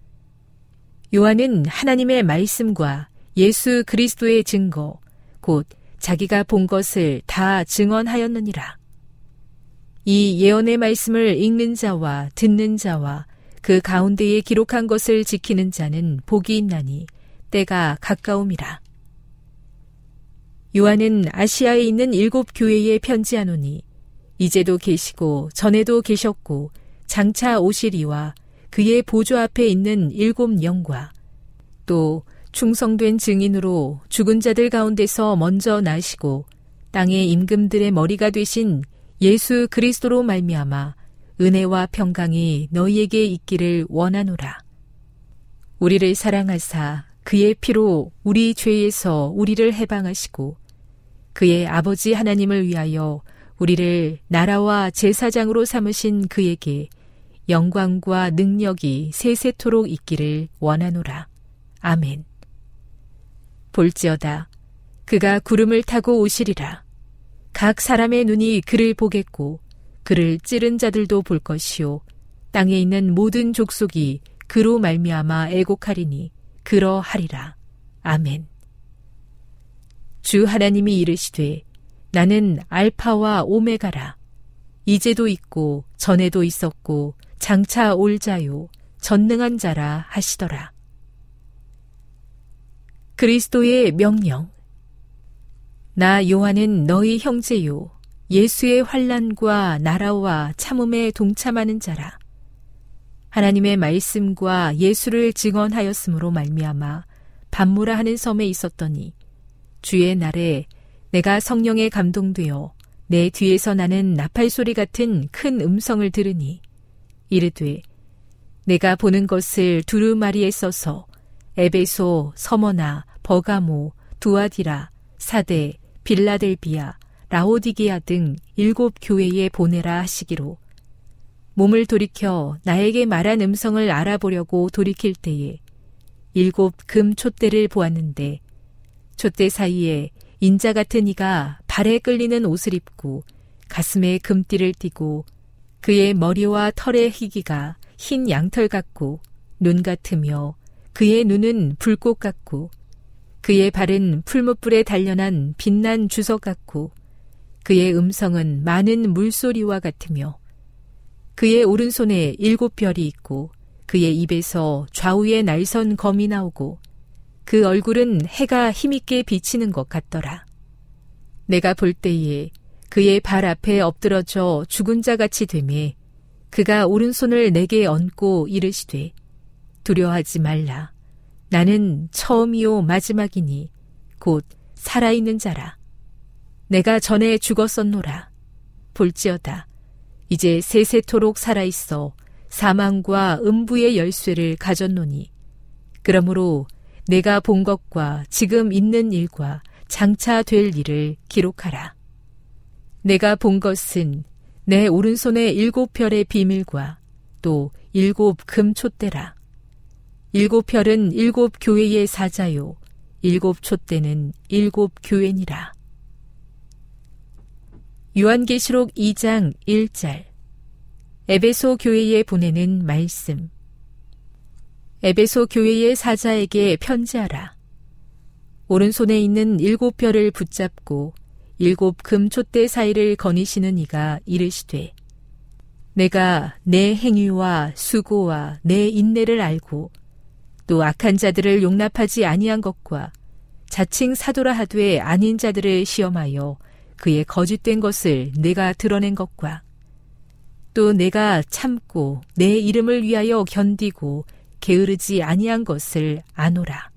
요한은 하나님의 말씀과 예수 그리스도의 증거, 곧 자기가 본 것을 다 증언하였느니라. 이 예언의 말씀을 읽는 자와 듣는 자와 그 가운데에 기록한 것을 지키는 자는 복이 있나니 때가 가까움이라. 요한은 아시아에 있는 일곱 교회에 편지하노니 이제도 계시고 전에도 계셨고 장차 오시리와 그의 보좌 앞에 있는 일곱 영과 또 충성된 증인으로 죽은 자들 가운데서 먼저 나시고 땅의 임금들의 머리가 되신 예수 그리스도로 말미암아 은혜와 평강이 너희에게 있기를 원하노라. 우리를 사랑하사 그의 피로 우리 죄에서 우리를 해방하시고 그의 아버지 하나님을 위하여 우리를 나라와 제사장으로 삼으신 그에게 영광과 능력이 세세토록 있기를 원하노라. 아멘. 볼지어다 그가 구름을 타고 오시리라. 각 사람의 눈이 그를 보겠고 그를 찌른 자들도 볼 것이요 땅에 있는 모든 족속이 그로 말미암아 애곡하리니 그러하리라. 아멘. 주 하나님이 이르시되 나는 알파와 오메가라. 이제도 있고 전에도 있었고 장차 올 자요 전능한 자라 하시더라. 그리스도의 명령. 나 요한은 너희 형제요 예수의 환난과 나라와 참음에 동참하는 자라. 하나님의 말씀과 예수를 증언하였으므로 말미암아 밤무라 하는 섬에 있었더니 주의 날에 내가 성령에 감동되어 내 뒤에서 나는 나팔 소리 같은 큰 음성을 들으니 이르되 내가 보는 것을 두루마리에 써서 에베소, 서머나, 버가모, 두아디라, 사데, 빌라델비아, 라오디게아 등 일곱 교회에 보내라 하시기로 몸을 돌이켜 나에게 말한 음성을 알아보려고 돌이킬 때에 일곱 금 촛대를 보았는데 촛대 사이에 인자 같은 이가 발에 끌리는 옷을 입고 가슴에 금띠를 띠고 그의 머리와 털의 희기가 흰 양털 같고 눈 같으며 그의 눈은 불꽃 같고 그의 발은 풀무불에 단련한 빛난 주석 같고 그의 음성은 많은 물소리와 같으며 그의 오른손에 일곱 별이 있고 그의 입에서 좌우에 날선 검이 나오고 그 얼굴은 해가 힘있게 비치는 것 같더라. 내가 볼 때에 그의 발 앞에 엎드러져 죽은 자같이 되매 그가 오른손을 내게 얹고 이르시되 두려워하지 말라. 나는 처음이요 마지막이니 곧 살아있는 자라. 내가 전에 죽었었노라. 볼지어다. 이제 세세토록 살아있어 사망과 음부의 열쇠를 가졌노니 그러므로 내가 본 것과 지금 있는 일과 장차 될 일을 기록하라. 내가 본 것은 내 오른손의 일곱 별의 비밀과 또 일곱 금 촛대라. 일곱 별은 일곱 교회의 사자요 일곱 촛대는 일곱 교회니라. 요한계시록 이 장 일 절 에베소 교회에 보내는 말씀. 에베소 교회의 사자에게 편지하라. 오른손에 있는 일곱 별을 붙잡고 일곱 금 촛대 사이를 거니시는 이가 이르시되 내가 내 행위와 수고와 내 인내를 알고 또 악한 자들을 용납하지 아니한 것과 자칭 사도라 하되 아닌 자들을 시험하여 그의 거짓된 것을 내가 드러낸 것과 또 내가 참고 내 이름을 위하여 견디고 게으르지 아니한 것을 아노라.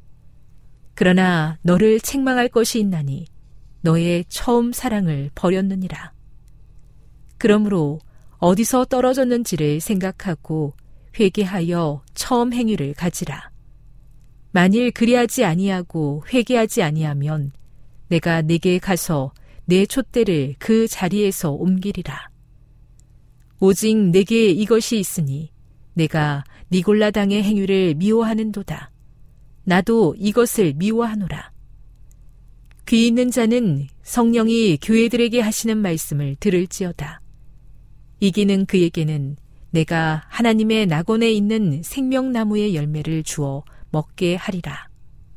그러나 너를 책망할 것이 있나니 너의 처음 사랑을 버렸느니라. 그러므로 어디서 떨어졌는지를 생각하고 회개하여 처음 행위를 가지라. 만일 그리하지 아니하고 회개하지 아니하면 내가 네게 가서 내 촛대를 그 자리에서 옮기리라. 오직 내게 이것이 있으니 내가 니골라 당의 행위를 미워하는도다. 나도 이것을 미워하노라. 귀 있는 자는 성령이 교회들에게 하시는 말씀을 들을지어다. 이기는 그에게는 내가 하나님의 낙원에 있는 생명나무의 열매를 주어 먹게 하리라.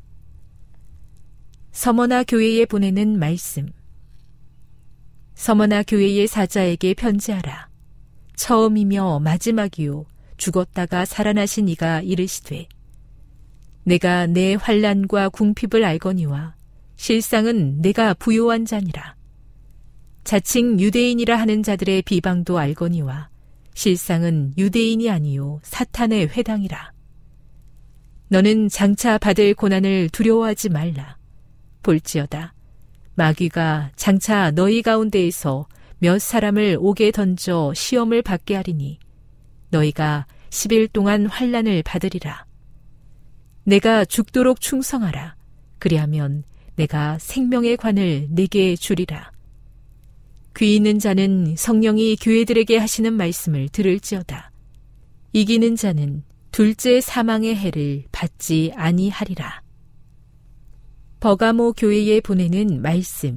서머나 교회에 보내는 말씀. 서머나 교회의 사자에게 편지하라. 처음이며 마지막이요 죽었다가 살아나신 이가 이르시되 내가 내 환난과 궁핍을 알거니와 실상은 내가 부요한 자니라. 자칭 유대인이라 하는 자들의 비방도 알거니와 실상은 유대인이 아니요 사탄의 회당이라. 너는 장차 받을 고난을 두려워하지 말라. 볼지어다. 마귀가 장차 너희 가운데에서 몇 사람을 옥에 던져 시험을 받게 하리니 너희가 십 일 동안 환난을 받으리라. 내가 죽도록 충성하라. 그리하면 내가 생명의 관을 네게 주리라. 귀 있는 자는 성령이 교회들에게 하시는 말씀을 들을지어다. 이기는 자는 둘째 사망의 해를 받지 아니하리라. 버가모 교회에 보내는 말씀.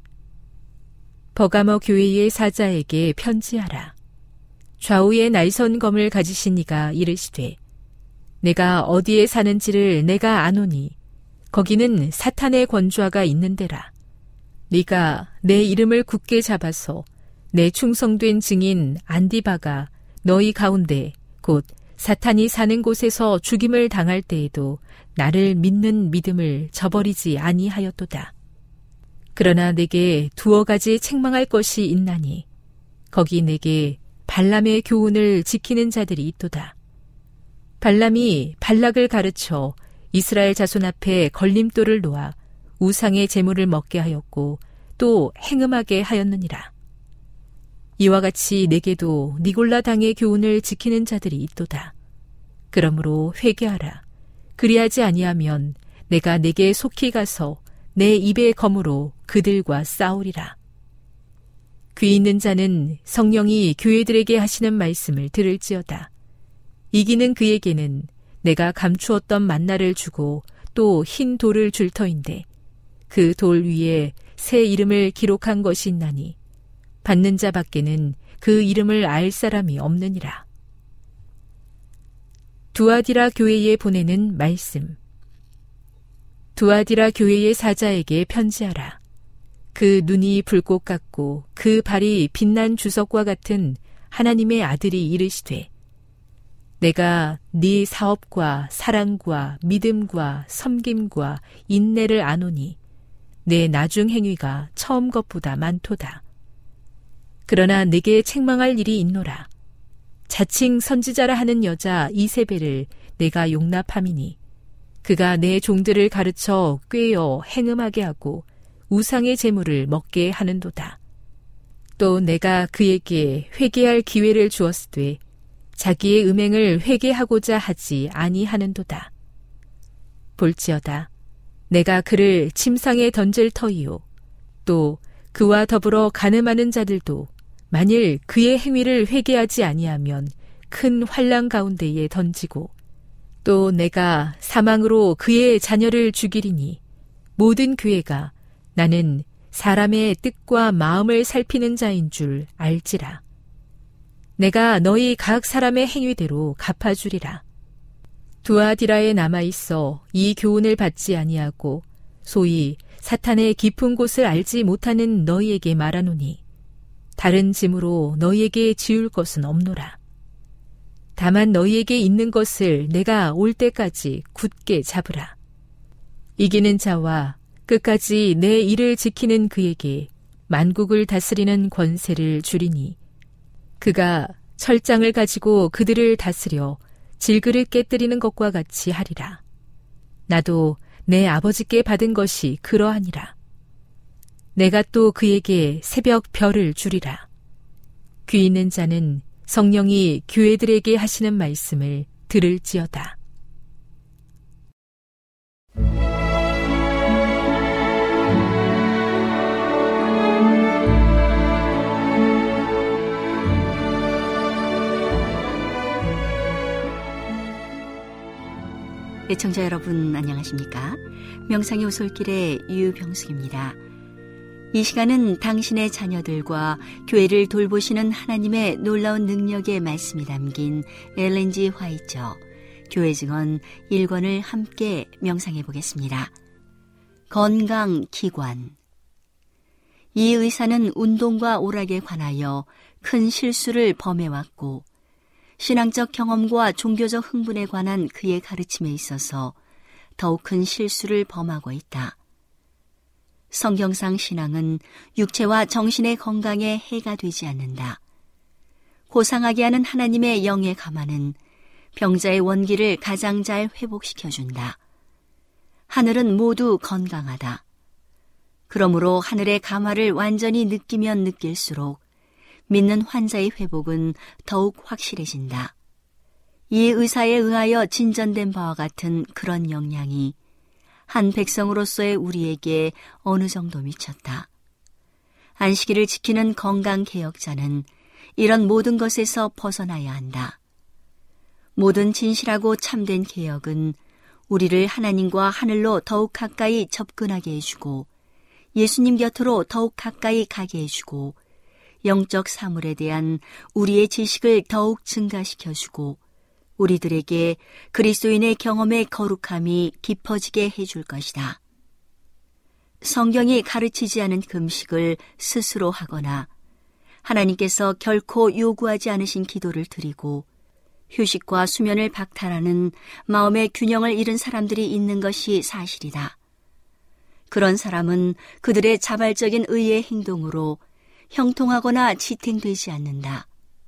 버가모 교회의 사자에게 편지하라. 좌우에 날선 검을 가지신 이가 이르시되 내가 어디에 사는지를 내가 아노니 거기는 사탄의 권좌가 있는 데라. 네가 내 이름을 굳게 잡아서 내 충성된 증인 안디바가 너희 가운데 곧 사탄이 사는 곳에서 죽임을 당할 때에도 나를 믿는 믿음을 저버리지 아니하였도다. 그러나 내게 두어 가지 책망할 것이 있나니 거기 내게 발람의 교훈을 지키는 자들이 있도다. 발람이 발락을 가르쳐 이스라엘 자손 앞에 걸림돌을 놓아 우상의 제물을 먹게 하였고 또 행음하게 하였느니라. 이와 같이 내게도 니골라 당의 교훈을 지키는 자들이 있도다. 그러므로 회개하라. 그리하지 아니하면 내가 내게 속히 가서 내 입의 검으로 그들과 싸우리라. 귀 있는 자는 성령이 교회들에게 하시는 말씀을 들을지어다. 이기는 그에게는 내가 감추었던 만나를 주고 또 흰 돌을 줄 터인데 그 돌 위에 새 이름을 기록한 것이 있나니 받는 자 밖에는 그 이름을 알 사람이 없느니라. 두아디라 교회에 보내는 말씀. 두아디라 교회의 사자에게 편지하라. 그 눈이 불꽃 같고 그 발이 빛난 주석과 같은 하나님의 아들이 이르시되 내가 네 사업과 사랑과 믿음과 섬김과 인내를 아노니 내 나중 행위가 처음 것보다 많도다. 그러나 내게 책망할 일이 있노라. 자칭 선지자라 하는 여자 이세벨을 내가 용납함이니 그가 내 종들을 가르쳐 꾀어 행음하게 하고 우상의 제물을 먹게 하는도다. 또 내가 그에게 회개할 기회를 주었으되 자기의 음행을 회개하고자 하지 아니하는도다. 볼지어다. 내가 그를 침상에 던질 터이요. 또 그와 더불어 간음하는 자들도 만일 그의 행위를 회개하지 아니하면 큰 환난 가운데에 던지고 또 내가 사망으로 그의 자녀를 죽이리니 모든 교회가 나는 사람의 뜻과 마음을 살피는 자인 줄 알지라. 내가 너희 각 사람의 행위대로 갚아주리라. 두아디라에 남아있어 이 교훈을 받지 아니하고 소위 사탄의 깊은 곳을 알지 못하는 너희에게 말하노니 다른 짐으로 너희에게 지울 것은 없노라. 다만 너희에게 있는 것을 내가 올 때까지 굳게 잡으라. 이기는 자와 끝까지 내 일을 지키는 그에게 만국을 다스리는 권세를 주리니 그가 철장을 가지고 그들을 다스려 질그릇 깨뜨리는 것과 같이 하리라. 나도 내 아버지께 받은 것이 그러하니라. 내가 또 그에게 새벽 별을 주리라. 귀 있는 자는 성령이 교회들에게 하시는 말씀을 들을지어다. 애청자 여러분 안녕하십니까? 명상의 오솔길의 유병숙입니다. 이 시간은 당신의 자녀들과 교회를 돌보시는 하나님의 놀라운 능력의 말씀이 담긴 엘렌 지 화이처 교회 증언 일 권을 함께 명상해 보겠습니다. 건강 기관. 이 의사는 운동과 오락에 관하여 큰 실수를 범해왔고 신앙적 경험과 종교적 흥분에 관한 그의 가르침에 있어서 더욱 큰 실수를 범하고 있다. 성경상 신앙은 육체와 정신의 건강에 해가 되지 않는다. 고상하게 하는 하나님의 영의 가마는 병자의 원기를 가장 잘 회복시켜준다. 하늘은 모두 건강하다. 그러므로 하늘의 가마를 완전히 느끼면 느낄수록 믿는 환자의 회복은 더욱 확실해진다. 이 의사에 의하여 진전된 바와 같은 그런 영향이 한 백성으로서의 우리에게 어느 정도 미쳤다. 안식일을 지키는 건강개혁자는 이런 모든 것에서 벗어나야 한다. 모든 진실하고 참된 개혁은 우리를 하나님과 하늘로 더욱 가까이 접근하게 해주고 예수님 곁으로 더욱 가까이 가게 해주고 영적 사물에 대한 우리의 지식을 더욱 증가시켜주고 우리들에게 그리스도인의 경험의 거룩함이 깊어지게 해줄 것이다. 성경이 가르치지 않은 금식을 스스로 하거나 하나님께서 결코 요구하지 않으신 기도를 드리고 휴식과 수면을 박탈하는 마음의 균형을 잃은 사람들이 있는 것이 사실이다. 그런 사람은 그들의 자발적인 의의 행동으로 형통하거나 지탱되지 않는다.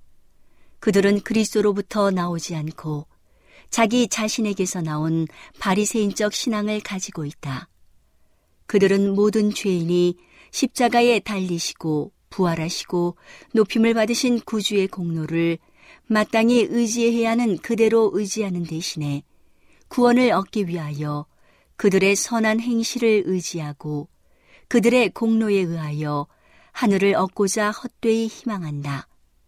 그들은 그리스도로부터 나오지 않고 자기 자신에게서 나온 바리새인적 신앙을 가지고 있다. 그들은 모든 죄인이 십자가에 달리시고 부활하시고 높임을 받으신 구주의 공로를 마땅히 의지해야 하는 그대로 의지하는 대신에 구원을 얻기 위하여 그들의 선한 행실을 의지하고 그들의 공로에 의하여 하늘을 얻고자 헛되이 희망한다.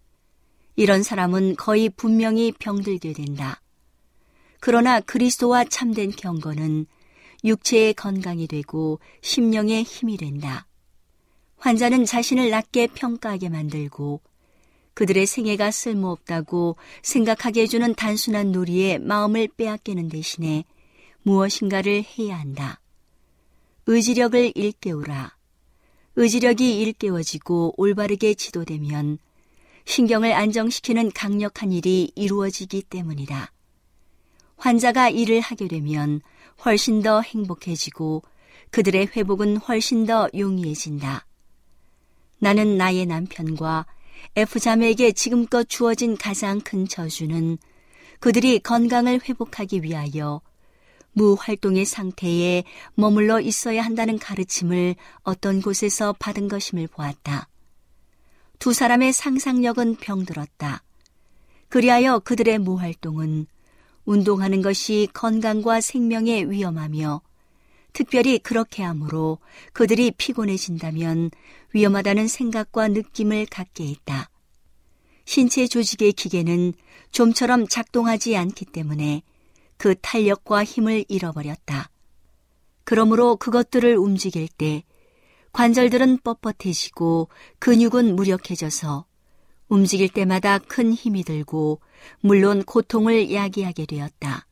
이런 사람은 거의 분명히 병들게 된다. 그러나 그리스도와 참된 경건은 육체의 건강이 되고 심령의 힘이 된다. 환자는 자신을 낮게 평가하게 만들고 그들의 생애가 쓸모없다고 생각하게 해주는 단순한 놀이에 마음을 빼앗기는 대신에 무엇인가를 해야 한다. 의지력을 일깨우라. 의지력이 일깨워지고 올바르게 지도되면 신경을 안정시키는 강력한 일이 이루어지기 때문이다. 환자가 일을 하게 되면 훨씬 더 행복해지고 그들의 회복은 훨씬 더 용이해진다. 나는 나의 남편과 F자매에게 지금껏 주어진 가장 큰 저주는 그들이 건강을 회복하기 위하여 무활동의 상태에 머물러 있어야 한다는 가르침을 어떤 곳에서 받은 것임을 보았다. 두 사람의 상상력은 병들었다. 그리하여 그들의 무활동은 운동하는 것이 건강과 생명에 위험하며 특별히 그렇게 하므로 그들이 피곤해진다면 위험하다는 생각과 느낌을 갖게 했다. 신체 조직의 기계는 좀처럼 작동하지 않기 때문에 그 탄력과 힘을 잃어버렸다. 그러므로 그것들을 움직일 때 관절들은 뻣뻣해지고 근육은 무력해져서 움직일 때마다 큰 힘이 들고 물론 고통을 야기하게 되었다.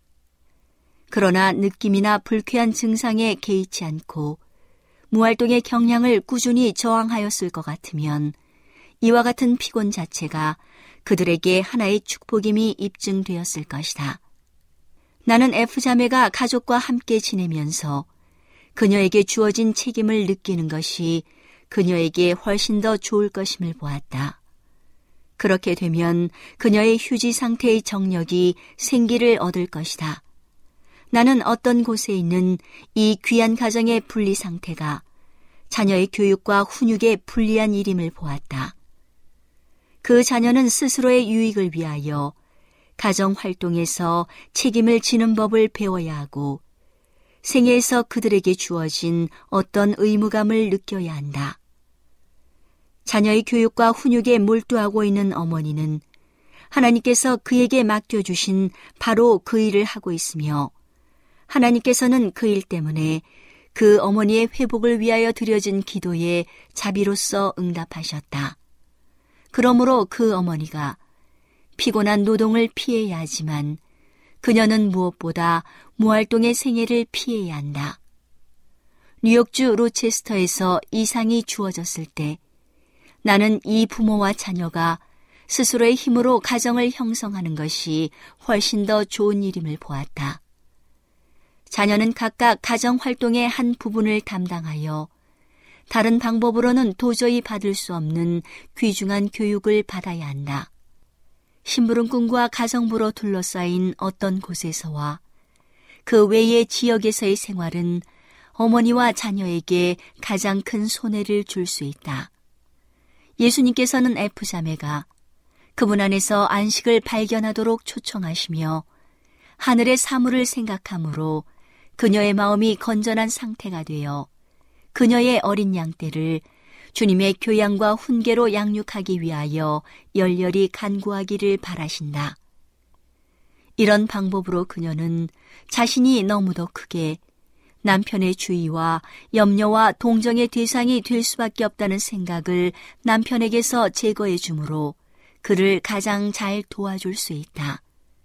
그러나 느낌이나 불쾌한 증상에 개의치 않고 무활동의 경향을 꾸준히 저항하였을 것 같으면 이와 같은 피곤 자체가 그들에게 하나의 축복임이 입증되었을 것이다. 나는 F자매가 가족과 함께 지내면서 그녀에게 주어진 책임을 느끼는 것이 그녀에게 훨씬 더 좋을 것임을 보았다. 그렇게 되면 그녀의 휴지 상태의 정력이 생기를 얻을 것이다. 나는 어떤 곳에 있는 이 귀한 가정의 분리 상태가 자녀의 교육과 훈육에 불리한 일임을 보았다. 그 자녀는 스스로의 유익을 위하여 가정 활동에서 책임을 지는 법을 배워야 하고 생애에서 그들에게 주어진 어떤 의무감을 느껴야 한다. 자녀의 교육과 훈육에 몰두하고 있는 어머니는 하나님께서 그에게 맡겨주신 바로 그 일을 하고 있으며 하나님께서는 그 일 때문에 그 어머니의 회복을 위하여 드려진 기도에 자비로써 응답하셨다. 그러므로 그 어머니가 피곤한 노동을 피해야 하지만 그녀는 무엇보다 무활동의 생애를 피해야 한다. 뉴욕주 로체스터에서 이 상이 주어졌을 때 나는 이 부모와 자녀가 스스로의 힘으로 가정을 형성하는 것이 훨씬 더 좋은 일임을 보았다. 자녀는 각각 가정활동의 한 부분을 담당하여 다른 방법으로는 도저히 받을 수 없는 귀중한 교육을 받아야 한다. 심부름꾼과 가정부로 둘러싸인 어떤 곳에서와 그 외의 지역에서의 생활은 어머니와 자녀에게 가장 큰 손해를 줄 수 있다. 예수님께서는 F자매가 그분 안에서 안식을 발견하도록 초청하시며 하늘의 사물을 생각함으로 그녀의 마음이 건전한 상태가 되어 그녀의 어린 양떼를 주님의 교양과 훈계로 양육하기 위하여 열렬히 간구하기를 바라신다. 이런 방법으로 그녀는 자신이 너무도 크게 남편의 주의와 염려와 동정의 대상이 될 수밖에 없다는 생각을 남편에게서 제거해 주므로 그를 가장 잘 도와줄 수 있다.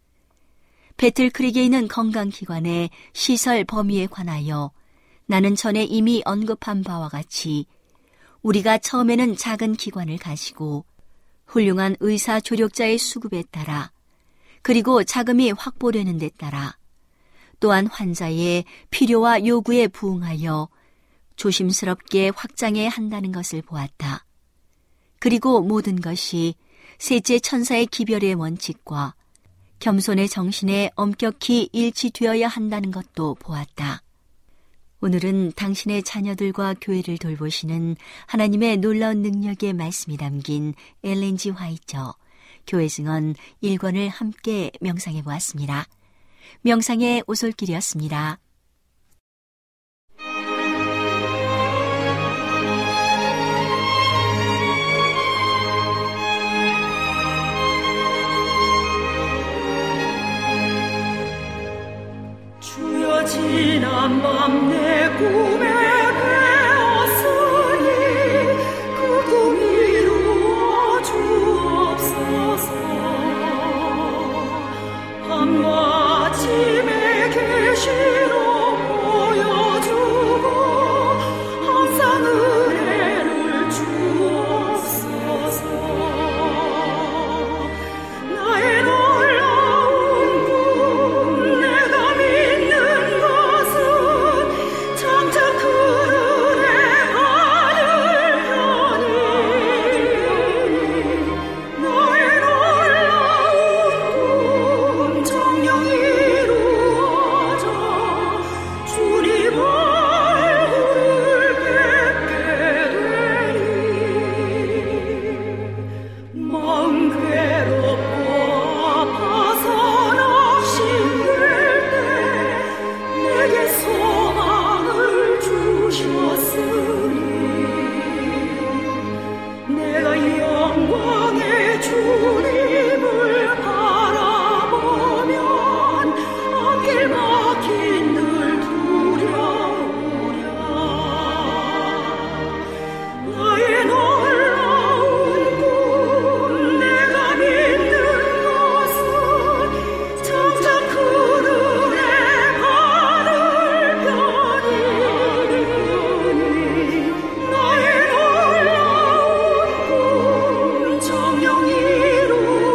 배틀크릭에 있는 건강기관의 시설 범위에 관하여 나는 전에 이미 언급한 바와 같이 우리가 처음에는 작은 기관을 가지고 훌륭한 의사 조력자의 수급에 따라 그리고 자금이 확보되는 데 따라 또한 환자의 필요와 요구에 부응하여 조심스럽게 확장해야 한다는 것을 보았다. 그리고 모든 것이 셋째 천사의 기별의 원칙과 겸손의 정신에 엄격히 일치되어야 한다는 것도 보았다. 오늘은 당신의 자녀들과 교회를 돌보시는 하나님의 놀라운 능력의 말씀이 담긴 엘렌 지 화이처 교회 증언 일 권을 함께 명상해 보았습니다. 명상의 오솔길이었습니다. 주여 지난 밤 내 꿈에 배었으니 그 꿈 이루어 주옵소서. 밤과 아침에 계시로 보여주고 항상 은혜를 주옵소서. 나의 놀라운 꿈 내가 믿는 것은 장차 그 은혜 받을 편이니 나의 놀라운 꿈 정녕 이루어져 주님 얼굴을 뵙게 되리. 마음 괴롭고 아파서 낙심될 때 내게 소망을 주셨으니 내가 영광의 주님을 바라보면 앞길 막힌 늘 두려우랴. 나의 놀라운 꿈 내가 믿는 것은 장차 그 은혜 받을 편이니 나의 놀라운 꿈 정녕 이루어져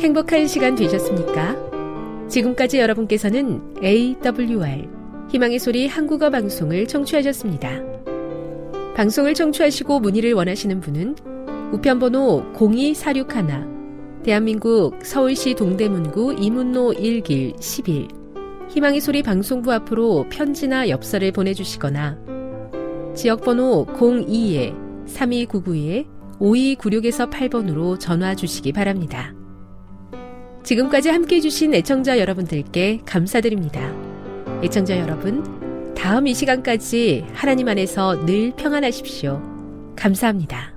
행복한 시간 되셨습니까? 지금까지 여러분께서는 에이더블유알 희망의 소리 한국어 방송을 청취하셨습니다. 방송을 청취하시고 문의를 원하시는 분은 우편번호 공이사육일, 대한민국 서울시 동대문구 이문로 일 길 십일 희망의 소리 방송부 앞으로 편지나 엽서를 보내주시거나 지역번호 공이 삼이구구 오이구육에서 팔 번으로 전화 주시기 바랍니다. 지금까지 함께해 주신 애청자 여러분들께 감사드립니다. 애청자 여러분, 다음 이 시간까지 하나님 안에서 늘 평안하십시오. 감사합니다.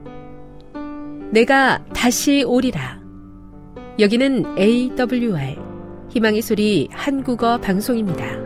내가 다시 오리라. 여기는 에이더블유알 희망의 소리 한국어 방송입니다.